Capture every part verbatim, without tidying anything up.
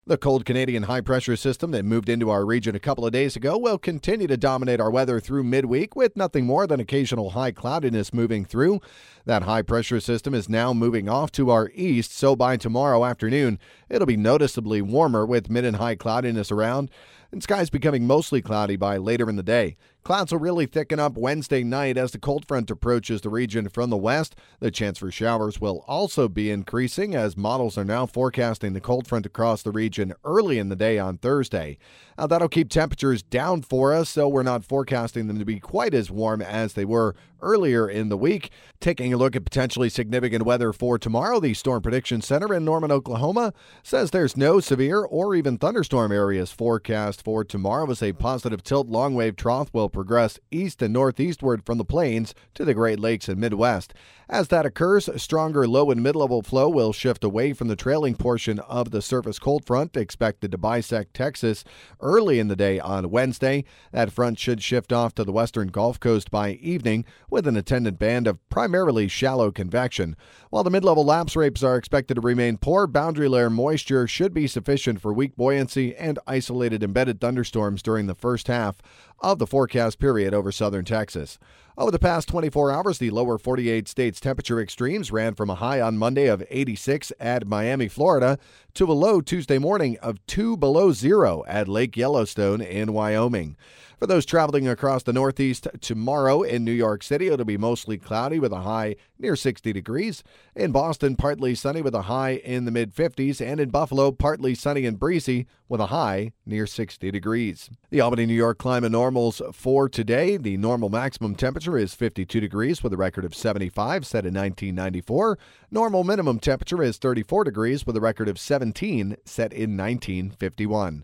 The cold Canadian high-pressure system that moved into our region a couple of days ago will continue to dominate our weather through midweek with nothing more than occasional high cloudiness moving through. That high-pressure system is now moving off to our east, so by tomorrow afternoon, it'll be noticeably warmer with mid and high cloudiness around, and skies becoming mostly cloudy by later in the day. Clouds will really thicken up Wednesday night as the cold front approaches the region from the west. The chance for showers will also be increasing as models are now forecasting the cold front across the region early in the day on Thursday. Now, that'll keep temperatures down for us, so we're not forecasting them to be quite as warm as they were earlier in the week. Taking a look at potentially significant weather for tomorrow, the Storm Prediction Center in Norman, Oklahoma, says there's no severe or even thunderstorm areas forecast for tomorrow as a positive tilt long wave trough will progress east and northeastward from the plains to the Great Lakes and Midwest. As that occurs, stronger low and mid-level flow will shift away from the trailing portion of the surface cold front expected to bisect Texas early in the day on Wednesday. That front should shift off to the western Gulf Coast by evening with an attendant band of primarily shallow convection. While the mid-level lapse rates are expected to remain poor, boundary layer moisture should be sufficient for weak buoyancy and isolated embedded thunderstorms during the first half of the forecast period over southern Texas. Over the past twenty-four hours, the lower forty-eight states temperature extremes ran from a high on Monday of eighty-six at Miami, Florida, to a low Tuesday morning of two below zero at Lake Yellowstone in Wyoming. For those traveling across the Northeast tomorrow in New York City, it'll be mostly cloudy with a high near sixty degrees. In Boston, partly sunny with a high in the mid-fifties. And in Buffalo, partly sunny and breezy with a high near sixty degrees. The Albany, New York climate normals for today. The normal maximum temperature is fifty-two degrees with a record of seventy-five set in nineteen ninety-four. Normal minimum temperature is thirty-four degrees with a record of seventeen set in nineteen fifty-one.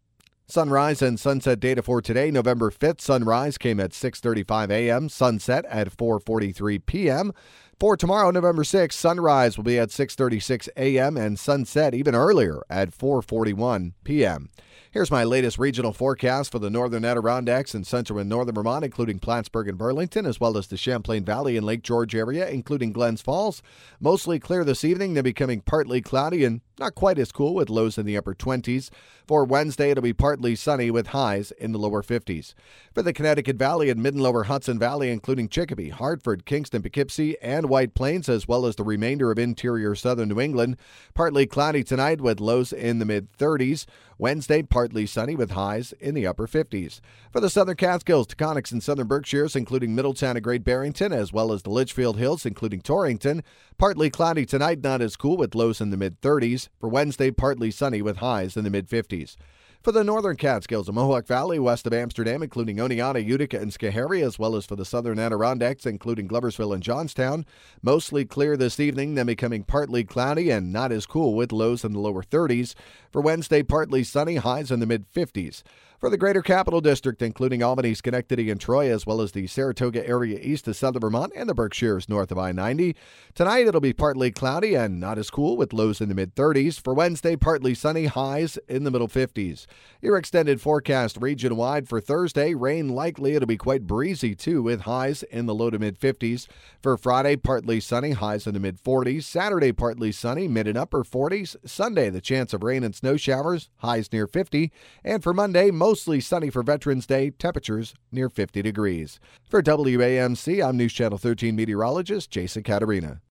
Sunrise and sunset data for today, November fifth. Sunrise came at six thirty-five a.m., sunset at four forty-three p.m. For tomorrow, November sixth, sunrise will be at six thirty-six a.m. and sunset even earlier at four forty-one p.m. Here's my latest regional forecast for the northern Adirondacks and central and northern Vermont, including Plattsburgh and Burlington, as well as the Champlain Valley and Lake George area, including Glens Falls. Mostly clear this evening, then becoming partly cloudy and not quite as cool with lows in the upper twenties. For Wednesday, it'll be partly sunny with highs in the lower fifties. For the Connecticut Valley and mid and lower Hudson Valley, including Chicopee, Hartford, Kingston, Poughkeepsie, and White Plains, as well as the remainder of interior southern New England, partly cloudy tonight with lows in the mid-thirties. Wednesday, partly sunny with highs in the upper fifties. For the southern Catskills, Taconics, and southern Berkshires, including Middletown and Great Barrington, as well as the Litchfield Hills, including Torrington, partly cloudy tonight, not as cool with lows in the mid-thirties. For Wednesday, partly sunny with highs in the mid-fifties. For the northern Catskills, the Mohawk Valley, west of Amsterdam, including Oneonta, Utica, and Schoharie, as well as for the southern Adirondacks, including Gloversville and Johnstown, mostly clear this evening, then becoming partly cloudy and not as cool with lows in the lower thirties. For Wednesday, partly sunny, highs in the mid-fifties. For the Greater Capital District, including Albany, Schenectady, and Troy, as well as the Saratoga area east of southern Vermont and the Berkshires north of I ninety. Tonight, it'll be partly cloudy and not as cool with lows in the mid-thirties. For Wednesday, partly sunny, highs in the middle fifties. Your extended forecast region-wide for Thursday, rain likely. It'll be quite breezy, too, with highs in the low to mid-fifties. For Friday, partly sunny, highs in the mid-forties. Saturday, partly sunny, mid and upper forties. Sunday, the chance of rain and snow showers, highs near fifty. And for Monday, mostly sunny for Veterans Day, temperatures near fifty degrees. For W A M C, I'm News Channel thirteen meteorologist Jason Caterina.